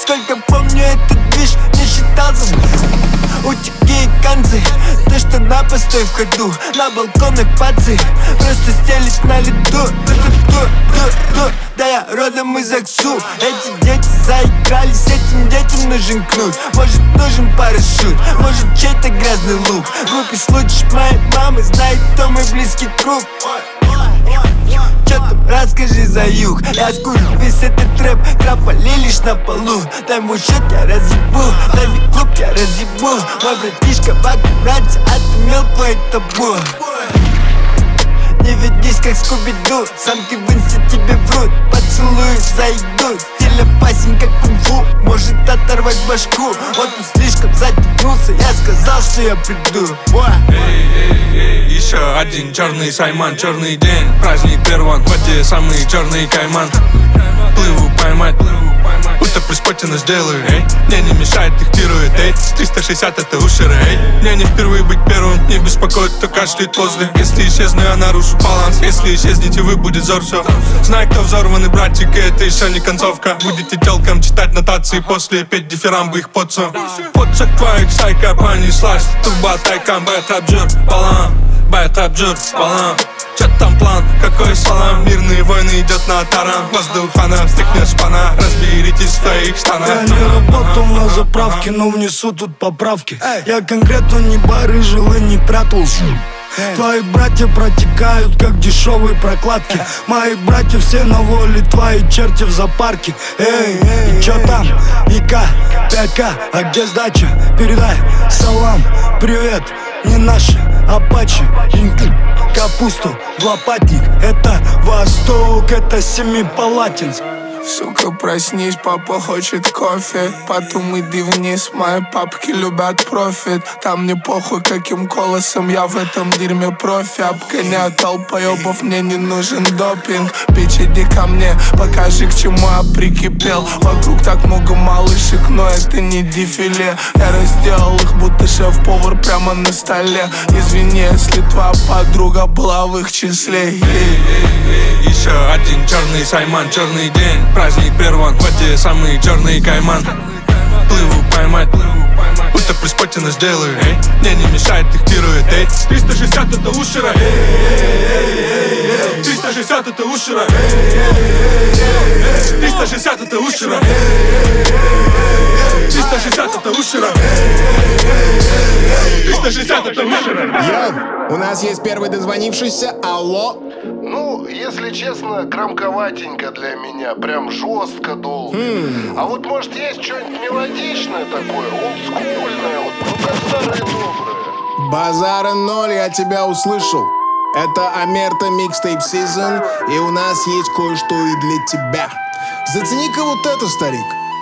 Сколько помню этот движ, не считался. Утюги и канцы, то что на постой в ходу. На балконах пацы, просто стелит на лету. Да я родом из Аксу. Эти дети заигрались, этим детям нужен кнут. Может нужен парашют, может чей-то грязный лук. Глупый случай моей мамы, знает кто мой близкий круг. Чё там, расскажи за юг. Я скурю весь этот рэп, тропали лишь на полу. Дай мой счет, я разъебу, дай мне клуб, я разъебу. Мой братишка в аккурате отымел твой табу. Не ведись как Скуби-Ду, самки в инсте тебе врут. Поцелуй за еду, стиль опасен как кунг-фу. Может оторвать башку, он тут слишком затянулся. Я сказал, что я приду. Еще один черный Сайман, черный день, праздник перван. В воде самый черный кайман. Плыву поймать, будто при споте нас делаю, эй. Мне не мешает, диктирует, эй. 360 это ушеры, эй. Мне не впервые быть первым, не беспокоит, кто кашляет возле. Если исчезну, я нарушу баланс. Если исчезните вы, будет взор, все. Знай, кто взорванный братик, и это еще не концовка. Будете телкам читать нотации, после петь дифирамбы их подсо. Подсох твоих сайка понеслась. Туба тайкам, бэт-абджур, балам. Бэт-абджур, балам. Чё там план, какой салам? Мирные войны идет на таран. Воздухана, стыкнешь шпана. Разберитесь в своих штанах. Я не работал на заправке, но внесу тут поправки. Я конкретно не барыжил и не прятался. Твои братья протекают, как дешевые прокладки. Мои братья все на воле, твои черти в зоопарке. Эй, и чё там? ИК, 5К, а где сдача? Передай салам, привет, не наши, апачи. Капусту в лопатник, это Восток, это Семипалатинск. Сука, проснись, папа хочет кофе. Потом иди вниз, мои папки любят профит. Там мне похуй, каким колосом я в этом дерьме профи. Обгоняю толпоебов, мне не нужен допинг. Бич, иди ко мне, покажи, к чему я прикипел. Вокруг так много малышек, но это не дефиле. Я разделал их, будто шеф-повар прямо на столе. Извини, если твоя подруга была в их числе. Еще один черный Сайман, черный день, праздник перван. В воде самый черный кайман. Плыву поймать, будто при споте нас делаю, эй. Мне не мешает, диктирует, эй. 360 это ушера, 360 это ушера, 360 это ушера, 360 это ушера, 360 это ушера. Йоу, у нас есть первый дозвонившийся, алло. Ну, если честно, громковатенько для меня, прям жестко долго. А вот может есть что-нибудь мелодичное такое, олдскульное, вот, ну как старое доброе. Базара ноль, я тебя услышал. Это Омерта Mixtape Season, и у нас есть кое-что и для тебя. Зацени-ка вот это, старик.